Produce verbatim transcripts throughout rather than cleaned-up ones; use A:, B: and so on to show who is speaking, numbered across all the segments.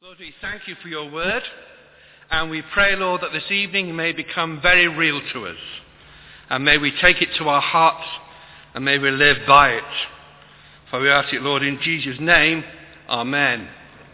A: Lord, we thank you for your word, and we pray, Lord, that this evening may become very real to us, and may we take it to our hearts, and may we live by it. For we ask it, Lord, in Jesus' name, amen.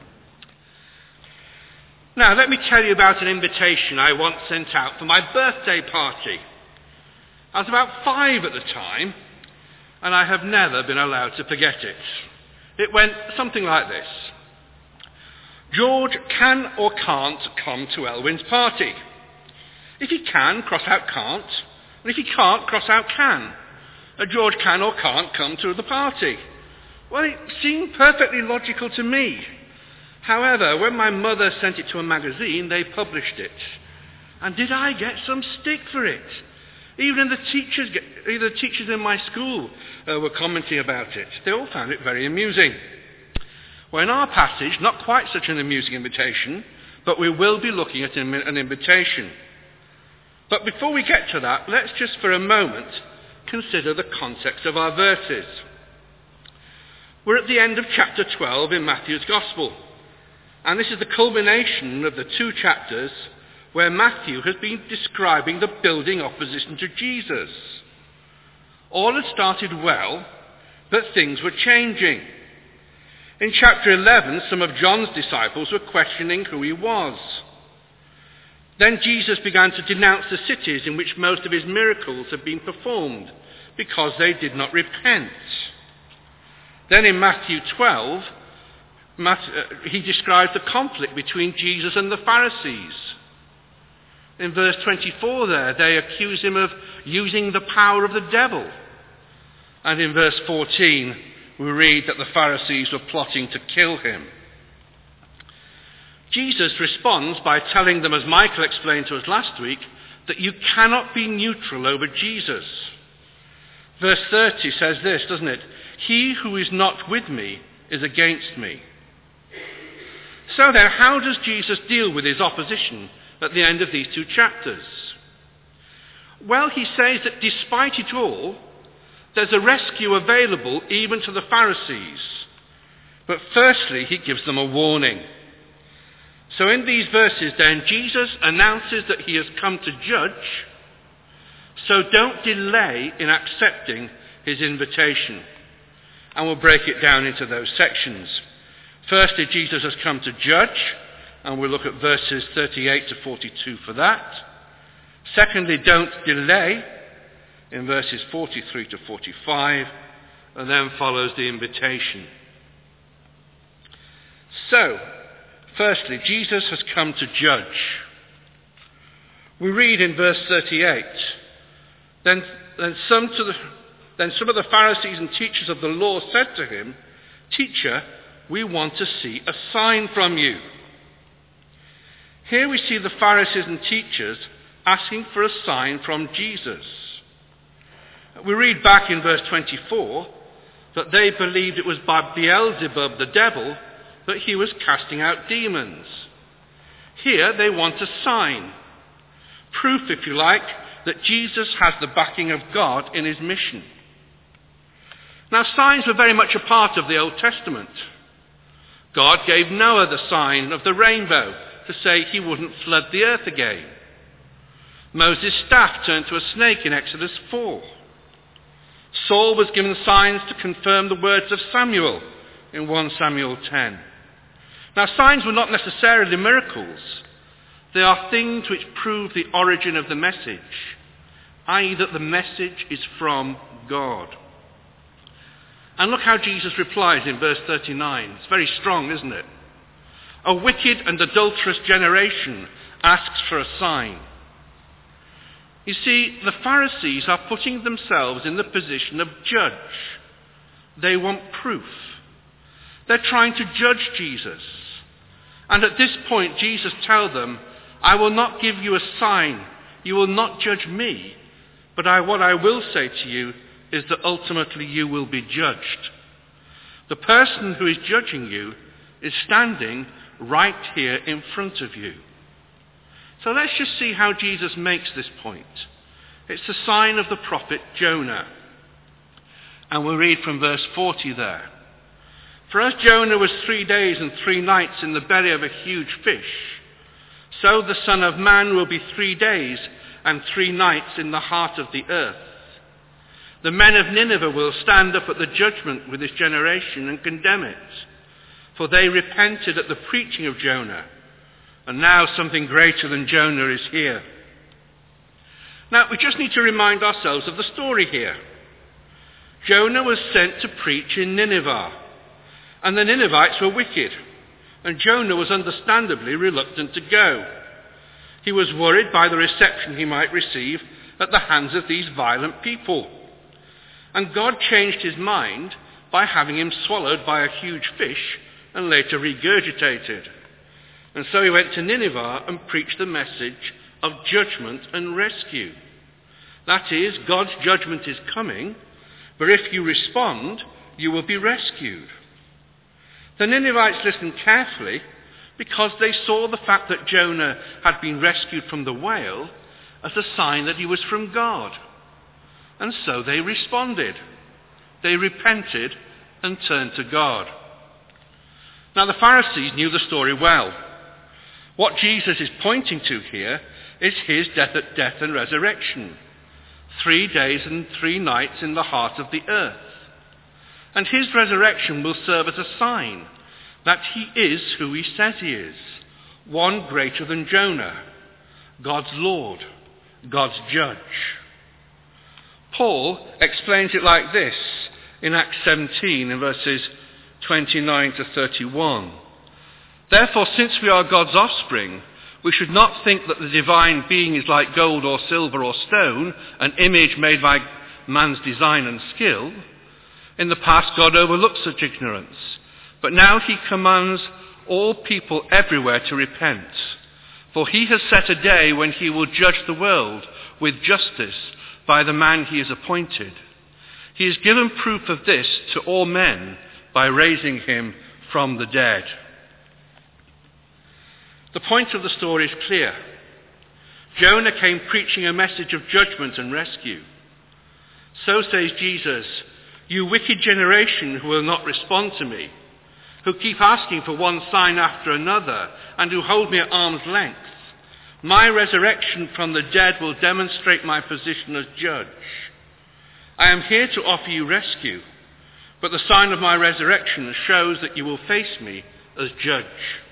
A: Now, let me tell you about an invitation I once sent out for my birthday party. I was about five at the time, and I have never been allowed to forget it. It went something like this. George can or can't come to Elwyn's party. If he can, cross out can't, and if he can't, cross out can. Uh, George can or can't come to the party. Well, it seemed perfectly logical to me. However, when my mother sent it to a magazine, they published it. And did I get some stick for it? Even the teachers, even the teachers in my school uh, were commenting about it. They all found it very amusing. Well, in our passage, not quite such an amusing invitation, but we will be looking at an invitation. But before we get to that, let's just for a moment consider the context of our verses. We're at the end of chapter twelve in Matthew's Gospel, and this is the culmination of the two chapters where Matthew has been describing the building opposition to Jesus. All had started well, but things were changing. In chapter eleven, some of John's disciples were questioning who he was. Then Jesus began to denounce the cities in which most of his miracles had been performed, because they did not repent. Then in Matthew twelve, he describes the conflict between Jesus and the Pharisees. In verse twenty-four there, they accuse him of using the power of the devil. And in verse fourteen, we read that the Pharisees were plotting to kill him. Jesus responds by telling them, as Michael explained to us last week, that you cannot be neutral over Jesus. Verse thirty says this, doesn't it? He who is not with me is against me. So then, how does Jesus deal with his opposition at the end of these two chapters? Well, he says that despite it all, there's a rescue available even to the Pharisees. But firstly, he gives them a warning. So in these verses then, Jesus announces that he has come to judge, so don't delay in accepting his invitation. And we'll break it down into those sections. Firstly, Jesus has come to judge, and we'll look at verses thirty-eight to forty-two for that. Secondly, don't delay, in verses forty-three to forty-five, and then follows the invitation. So, firstly, Jesus has come to judge. We read in verse thirty-eight, then, then, some to the, then some of the Pharisees and teachers of the law said to him, Teacher, we want to see a sign from you. Here we see the Pharisees and teachers asking for a sign from Jesus. We read back in verse twenty-four that they believed it was by Beelzebub the devil that he was casting out demons. Here they want a sign. Proof, if you like, that Jesus has the backing of God in his mission. Now, signs were very much a part of the Old Testament. God gave Noah the sign of the rainbow to say he wouldn't flood the earth again. Moses' staff turned to a snake in Exodus four. Saul was given signs to confirm the words of Samuel in First Samuel ten. Now, signs were not necessarily miracles. They are things which prove the origin of the message, that is that the message is from God. And look how Jesus replies in verse thirty-nine. It's very strong, isn't it? A wicked and adulterous generation asks for a sign. You see, the Pharisees are putting themselves in the position of judge. They want proof. They're trying to judge Jesus. And at this point, Jesus tells them, I will not give you a sign. You will not judge me. But I, what I will say to you is that ultimately you will be judged. The person who is judging you is standing right here in front of you. So let's just see how Jesus makes this point. It's the sign of the prophet Jonah. And we'll read from verse forty there. For as Jonah was three days and three nights in the belly of a huge fish, so the Son of Man will be three days and three nights in the heart of the earth. The men of Nineveh will stand up at the judgment with this generation and condemn it, for they repented at the preaching of Jonah, and now something greater than Jonah is here. Now, we just need to remind ourselves of the story here. Jonah was sent to preach in Nineveh, and the Ninevites were wicked, and Jonah was understandably reluctant to go. He was worried by the reception he might receive at the hands of these violent people. And God changed his mind by having him swallowed by a huge fish and later regurgitated. And so he went to Nineveh and preached the message of judgment and rescue. That is, God's judgment is coming, but if you respond, you will be rescued. The Ninevites listened carefully because they saw the fact that Jonah had been rescued from the whale as a sign that he was from God. And so they responded. They repented and turned to God. Now the Pharisees knew the story well. What Jesus is pointing to here is his death, death and resurrection. Three days and three nights in the heart of the earth. And his resurrection will serve as a sign that he is who he says he is, one greater than Jonah, God's Lord, God's judge. Paul explains it like this in Acts seventeen in verses twenty-nine to thirty-one. Therefore, since we are God's offspring, we should not think that the divine being is like gold or silver or stone, an image made by man's design and skill. In the past, God overlooked such ignorance, but now he commands all people everywhere to repent. For he has set a day when he will judge the world with justice by the man he has appointed. He has given proof of this to all men by raising him from the dead. The point of the story is clear. Jonah came preaching a message of judgment and rescue. So says Jesus, "You wicked generation who will not respond to me, who keep asking for one sign after another, and who hold me at arm's length. My resurrection from the dead will demonstrate my position as judge. I am here to offer you rescue, but the sign of my resurrection shows that you will face me as judge."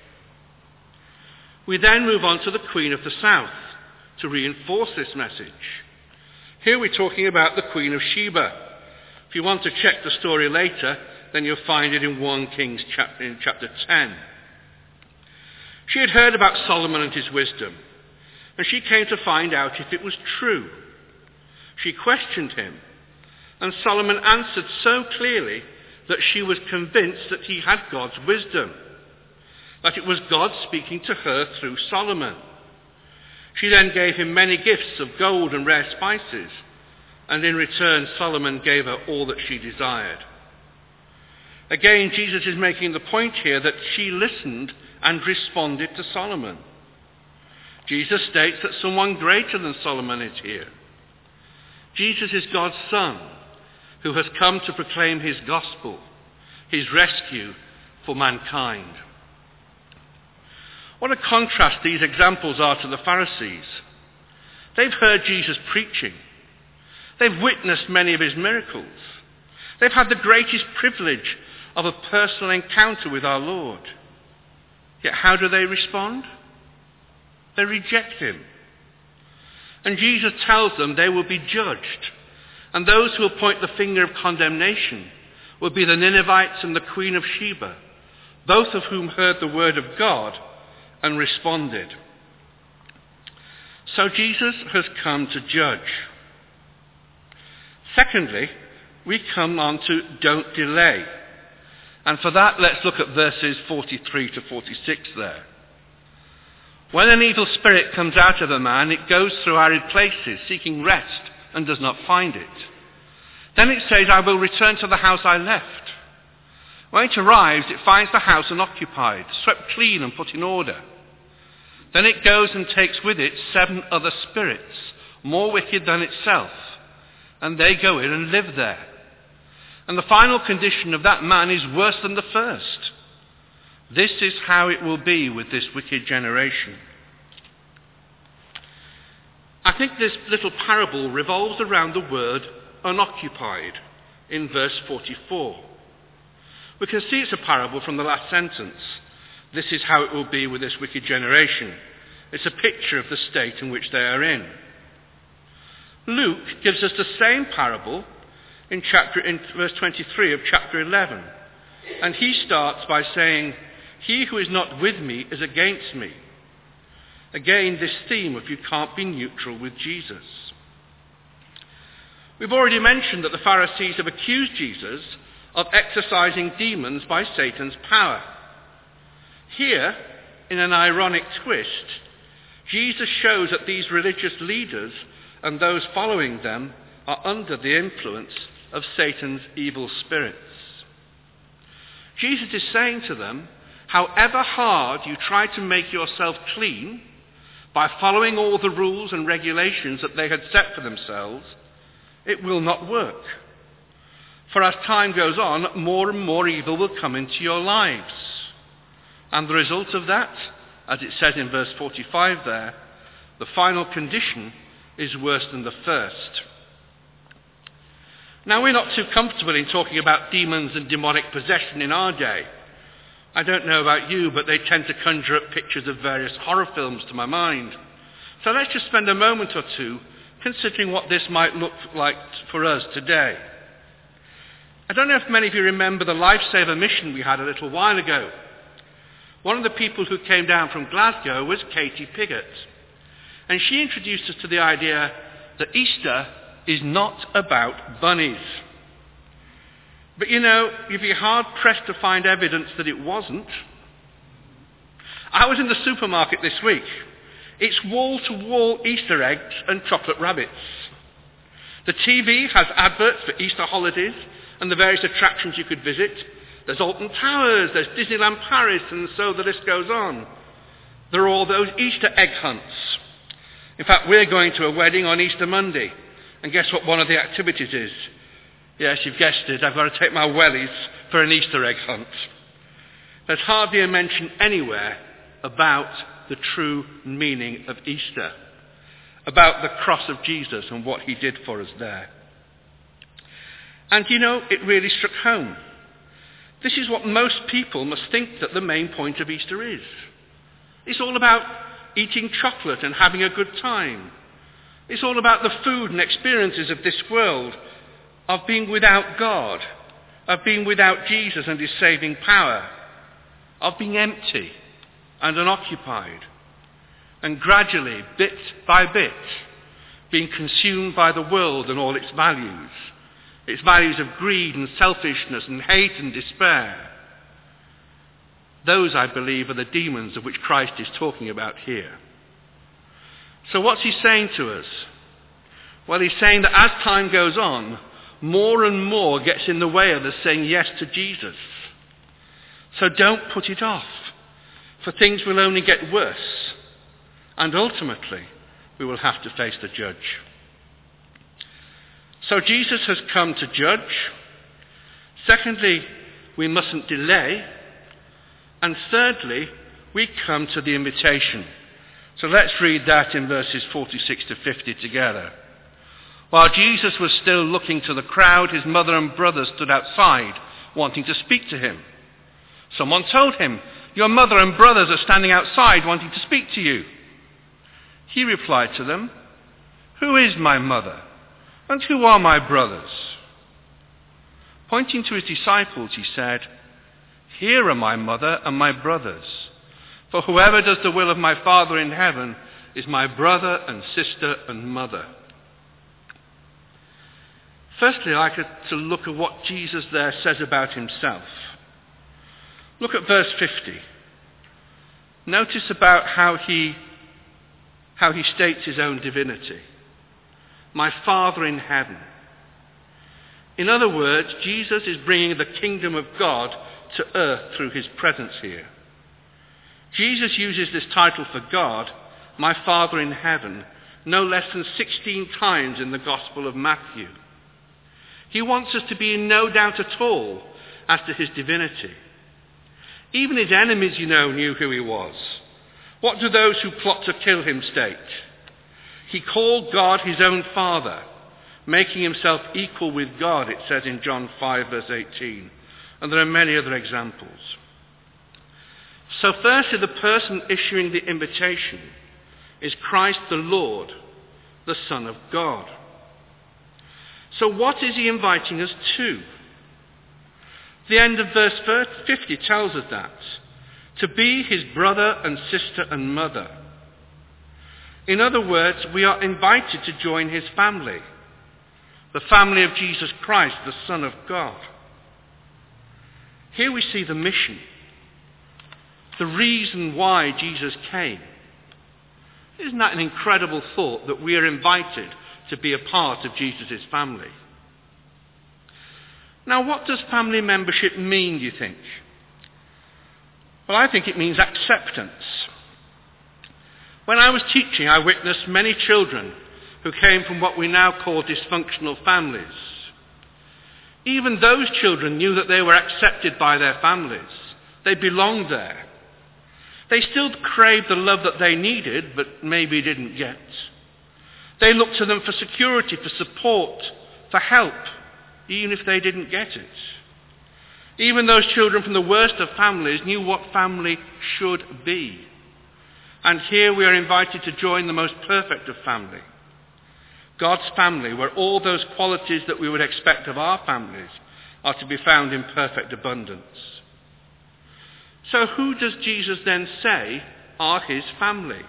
A: We then move on to the Queen of the South to reinforce this message. Here we're talking about the Queen of Sheba. If you want to check the story later, then you'll find it in First Kings chapter, in chapter ten. She had heard about Solomon and his wisdom, and she came to find out if it was true. She questioned him, and Solomon answered so clearly that she was convinced that he had God's wisdom, that it was God speaking to her through Solomon. She then gave him many gifts of gold and rare spices, and in return Solomon gave her all that she desired. Again, Jesus is making the point here that she listened and responded to Solomon. Jesus states that someone greater than Solomon is here. Jesus is God's Son, who has come to proclaim his gospel, his rescue for mankind. What a contrast these examples are to the Pharisees. They've heard Jesus preaching. They've witnessed many of his miracles. They've had the greatest privilege of a personal encounter with our Lord. Yet how do they respond? They reject him. And Jesus tells them they will be judged. And those who will point the finger of condemnation will be the Ninevites and the Queen of Sheba, both of whom heard the word of God and responded. So Jesus has come to judge. Secondly, we come on to don't delay. And for that, let's look at verses forty-three to forty-six there. When an evil spirit comes out of a man, it goes through arid places, seeking rest, and does not find it. Then it says, "I will return to the house I left." When it arrives, it finds the house unoccupied, swept clean and put in order. Then it goes and takes with it seven other spirits, more wicked than itself, and they go in and live there. And the final condition of that man is worse than the first. This is how it will be with this wicked generation. I think this little parable revolves around the word unoccupied in verse forty-four. We can see it's a parable from the last sentence. This is how it will be with this wicked generation. It's a picture of the state in which they are in. Luke gives us the same parable in chapter in verse twenty-three of chapter eleven. And he starts by saying, "He who is not with me is against me." Again, this theme of you can't be neutral with Jesus. We've already mentioned that the Pharisees have accused Jesus of exorcising demons by Satan's power. Here, in an ironic twist, Jesus shows that these religious leaders and those following them are under the influence of Satan's evil spirits. Jesus is saying to them, however hard you try to make yourself clean by following all the rules and regulations that they had set for themselves, it will not work. For as time goes on, more and more evil will come into your lives. And the result of that, as it says in verse forty-five there, the final condition is worse than the first. Now, we're not too comfortable in talking about demons and demonic possession in our day. I don't know about you, but they tend to conjure up pictures of various horror films to my mind. So let's just spend a moment or two considering what this might look like for us today. I don't know if many of you remember the Lifesaver mission we had a little while ago. One of the people who came down from Glasgow was Katie Piggott. And she introduced us to the idea that Easter is not about bunnies. But you know, you'd be hard-pressed to find evidence that it wasn't. I was in the supermarket this week. It's wall-to-wall Easter eggs and chocolate rabbits. The T V has adverts for Easter holidays and the various attractions you could visit. There's Alton Towers, there's Disneyland Paris, and so the list goes on. There are all those Easter egg hunts. In fact, we're going to a wedding on Easter Monday. And guess what one of the activities is? Yes, you've guessed it. I've got to take my wellies for an Easter egg hunt. There's hardly a mention anywhere about the true meaning of Easter, about the cross of Jesus and what he did for us there. And you know, it really struck home. This is what most people must think that the main point of Easter is. It's all about eating chocolate and having a good time. It's all about the food and experiences of this world, of being without God, of being without Jesus and his saving power, of being empty and unoccupied, and gradually, bit by bit, being consumed by the world and all its values, its values of greed and selfishness and hate and despair. Those, I believe, are the demons of which Christ is talking about here. So what's he saying to us? Well, he's saying that as time goes on, more and more gets in the way of us saying yes to Jesus. So don't put it off, for things will only get worse, and ultimately we will have to face the judge. So Jesus has come to judge. Secondly, we mustn't delay. And thirdly, we come to the invitation. So let's read that in verses forty-six to fifty together. While Jesus was still looking to the crowd, his mother and brothers stood outside, wanting to speak to him. Someone told him, "Your mother and brothers are standing outside, wanting to speak to you." He replied to them, "Who is my mother? And who are my brothers?" Pointing to his disciples, he said, "Here are my mother and my brothers. For whoever does the will of my Father in heaven is my brother and sister and mother." Firstly, I'd like to look at what Jesus there says about himself. Look at verse fifty. Notice about how he, how he states his own divinity. My Father in heaven. In other words, Jesus is bringing the kingdom of God to earth through his presence here. Jesus uses this title for God, my Father in heaven, no less than sixteen times in the Gospel of Matthew. He wants us to be in no doubt at all as to his divinity. Even his enemies, you know, knew who he was. What do those who plot to kill him state? He called God his own Father, making himself equal with God, it says in John five, verse eighteen. And there are many other examples. So firstly, the person issuing the invitation is Christ the Lord, the Son of God. So what is he inviting us to? The end of verse fifty tells us that. To be his brother and sister and mother. In other words, we are invited to join his family. The family of Jesus Christ, the Son of God. Here we see the mission. The reason why Jesus came. Isn't that an incredible thought that we are invited to be a part of Jesus' family? Now, what does family membership mean, do you think? Well, I think it means acceptance. When I was teaching, I witnessed many children who came from what we now call dysfunctional families. Even those children knew that they were accepted by their families. They belonged there. They still craved the love that they needed, but maybe didn't get. They looked to them for security, for support, for help, even if they didn't get it. Even those children from the worst of families knew what family should be. And here we are invited to join the most perfect of family. God's family, where all those qualities that we would expect of our families are to be found in perfect abundance. So who does Jesus then say are his family?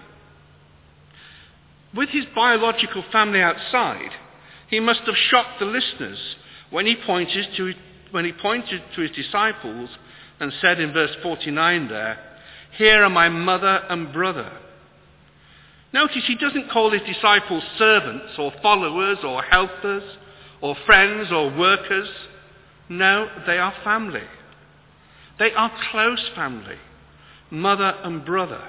A: With his biological family outside, he must have shocked the listeners when he pointed to, when he pointed to his disciples and said in verse forty-nine there, "Here are my mother and brother." Notice he doesn't call his disciples servants or followers or helpers or friends or workers. No, they are family. They are close family, mother and brother.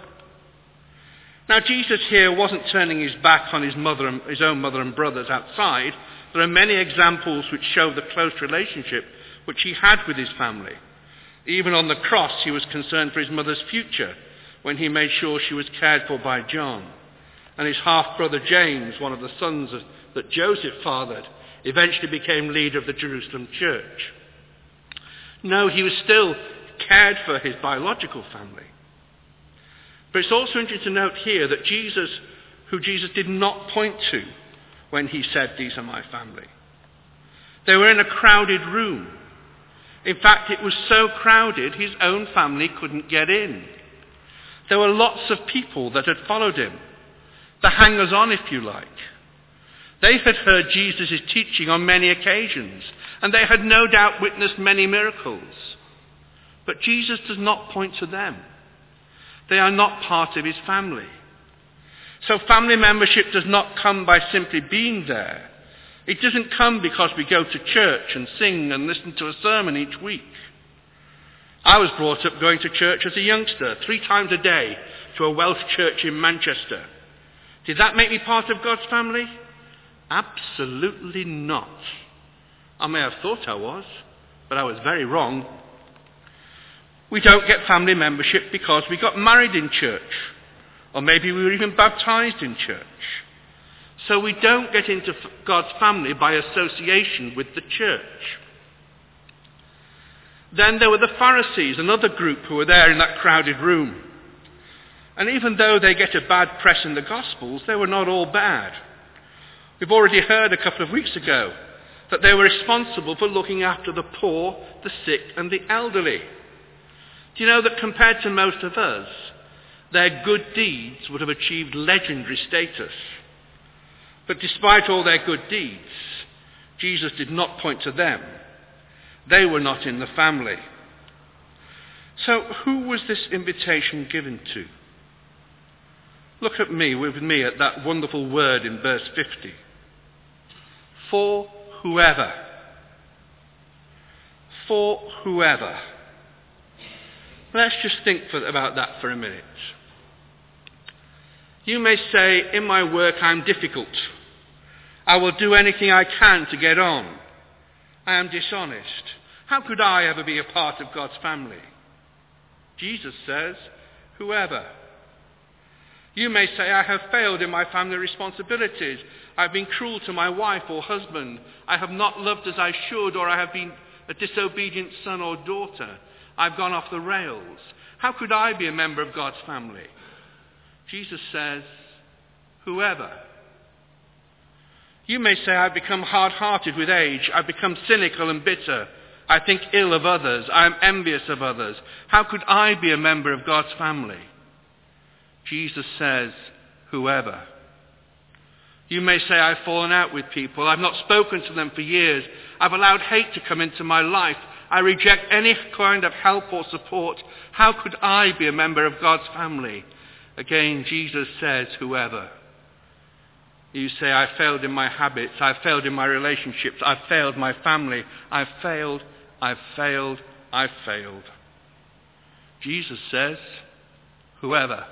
A: Now Jesus here wasn't turning his back on his mother and his own mother and brothers outside. There are many examples which show the close relationship which he had with his family. Even on the cross he was concerned for his mother's future when he made sure she was cared for by John. And his half-brother James, one of the sons of, that Joseph fathered, eventually became leader of the Jerusalem church. No, he was still cared for his biological family. But it's also interesting to note here that Jesus, who Jesus did not point to when he said, "These are my family." They were in a crowded room. In fact, it was so crowded his own family couldn't get in. There were lots of people that had followed him. The hangers-on, if you like. They had heard Jesus' teaching on many occasions, and they had no doubt witnessed many miracles. But Jesus does not point to them. They are not part of his family. So family membership does not come by simply being there. It doesn't come because we go to church and sing and listen to a sermon each week. I was brought up going to church as a youngster, three times a day, to a Welsh church in Manchester. Did that make me part of God's family? Absolutely not. I may have thought I was, but I was very wrong. We don't get family membership because we got married in church, or maybe we were even baptized in church. So we don't get into God's family by association with the church. Then there were the Pharisees, another group who were there in that crowded room. And even though they get a bad press in the Gospels, they were not all bad. We've already heard a couple of weeks ago that they were responsible for looking after the poor, the sick, and the elderly. Do you know that compared to most of us, their good deeds would have achieved legendary status? But despite all their good deeds, Jesus did not point to them. They were not in the family. So who was this invitation given to? Look at me, with me, at that wonderful word in verse fifty. For whoever. For whoever. Let's just think for, about that for a minute. You may say, in my work I'm difficult. I will do anything I can to get on. I am dishonest. How could I ever be a part of God's family? Jesus says, whoever. You may say, I have failed in my family responsibilities. I have been cruel to my wife or husband. I have not loved as I should, or I have been a disobedient son or daughter. I've gone off the rails. How could I be a member of God's family? Jesus says, whoever. You may say, I've become hard-hearted with age. I've become cynical and bitter. I think ill of others. I am envious of others. How could I be a member of God's family? Jesus says, whoever. You may say, I've fallen out with people. I've not spoken to them for years. I've allowed hate to come into my life. I reject any kind of help or support. How could I be a member of God's family? Again, Jesus says, whoever. You say, I failed in my habits. I've failed in my relationships. I've failed my family. I've failed. I've failed. I've failed. Jesus says, whoever.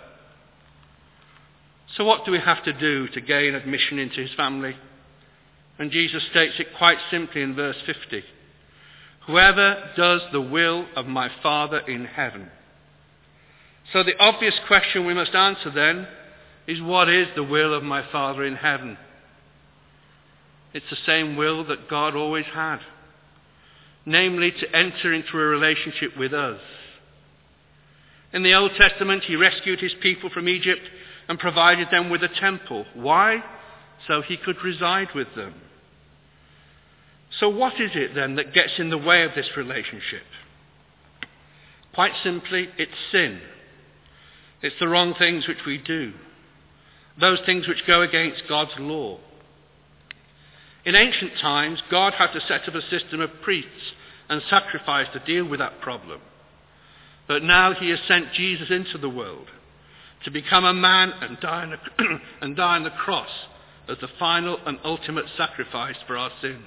A: So what do we have to do to gain admission into his family? And Jesus states it quite simply in verse fifty. Whoever does the will of my Father in heaven. So the obvious question we must answer then is, what is the will of my Father in heaven? It's the same will that God always had. Namely, to enter into a relationship with us. In the Old Testament, he rescued his people from Egypt and provided them with a temple. Why? So he could reside with them. So what is it then that gets in the way of this relationship? Quite simply, it's sin. It's the wrong things which we do. Those things which go against God's law. In ancient times, God had to set up a system of priests and sacrifice to deal with that problem. But now he has sent Jesus into the world to become a man and die on, a, and die on the cross as the final and ultimate sacrifice for our sins.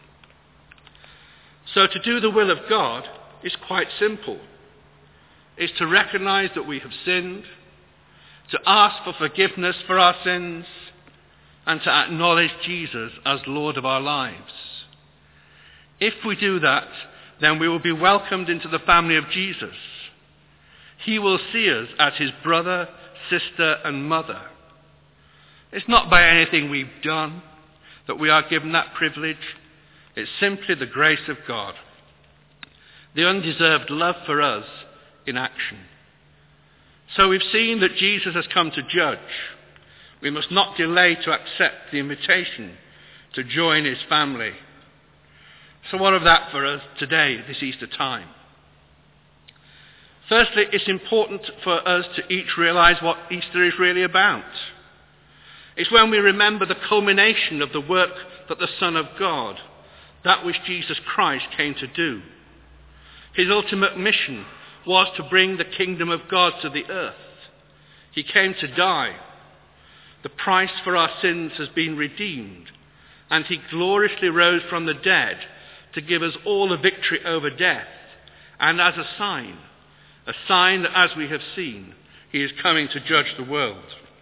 A: So to do the will of God is quite simple. It's to recognize that we have sinned, to ask for forgiveness for our sins, and to acknowledge Jesus as Lord of our lives. If we do that, then we will be welcomed into the family of Jesus. He will see us as his brother, sister, and mother. It's not by anything we've done that we are given that privilege. It's simply the grace of God, the undeserved love for us in action. So we've seen that Jesus has come to judge. We must not delay to accept the invitation to join his family. So what of that for us today, this Easter time? Firstly, it's important for us to each realize what Easter is really about. It's when we remember the culmination of the work that the Son of God, that which Jesus Christ came to do. His ultimate mission was to bring the kingdom of God to the earth. He came to die. The price for our sins has been redeemed, and he gloriously rose from the dead to give us all a victory over death, and as a sign, a sign that, as we have seen, he is coming to judge the world.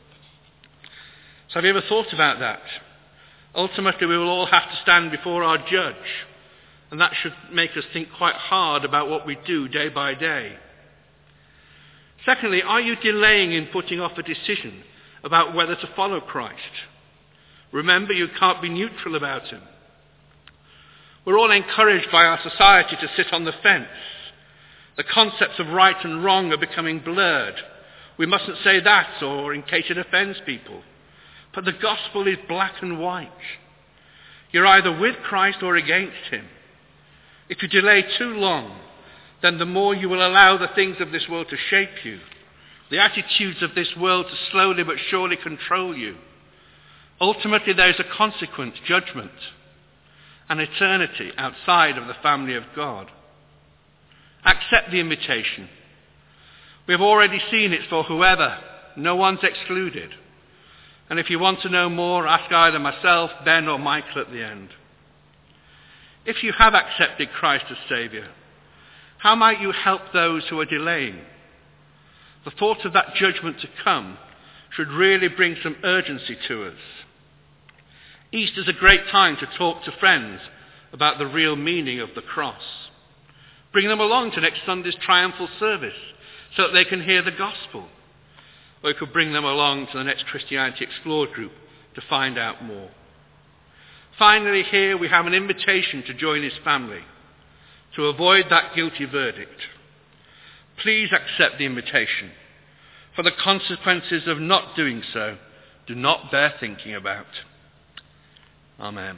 A: So have you ever thought about that? Ultimately, we will all have to stand before our judge, and that should make us think quite hard about what we do day by day. Secondly, are you delaying in putting off a decision about whether to follow Christ? Remember, you can't be neutral about him. We're all encouraged by our society to sit on the fence. The concepts of right and wrong are becoming blurred. We mustn't say that, or in case it offends people. But the gospel is black and white. You're either with Christ or against him. If you delay too long, then the more you will allow the things of this world to shape you, the attitudes of this world to slowly but surely control you. Ultimately, there is a consequent judgment, an eternity outside of the family of God. Accept the invitation. We have already seen it's for whoever. No one's excluded. And if you want to know more, ask either myself, Ben, or Michael at the end. If you have accepted Christ as Saviour, how might you help those who are delaying? The thought of that judgment to come should really bring some urgency to us. Easter's a great time to talk to friends about the real meaning of the cross. Bring them along to next Sunday's triumphal service so that they can hear the gospel. Or you could bring them along to the next Christianity Explored group to find out more. Finally, here we have an invitation to join his family, to avoid that guilty verdict. Please accept the invitation, for the consequences of not doing so do not bear thinking about. Amen.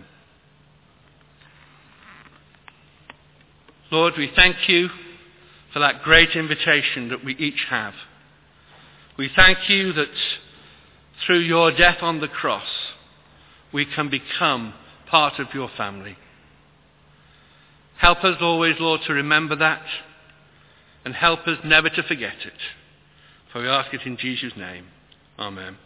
A: Lord, we thank you for that great invitation that we each have. We thank you that through your death on the cross, we can become part of your family. Help us always, Lord, to remember that, and help us never to forget it. For we ask it in Jesus' name. Amen.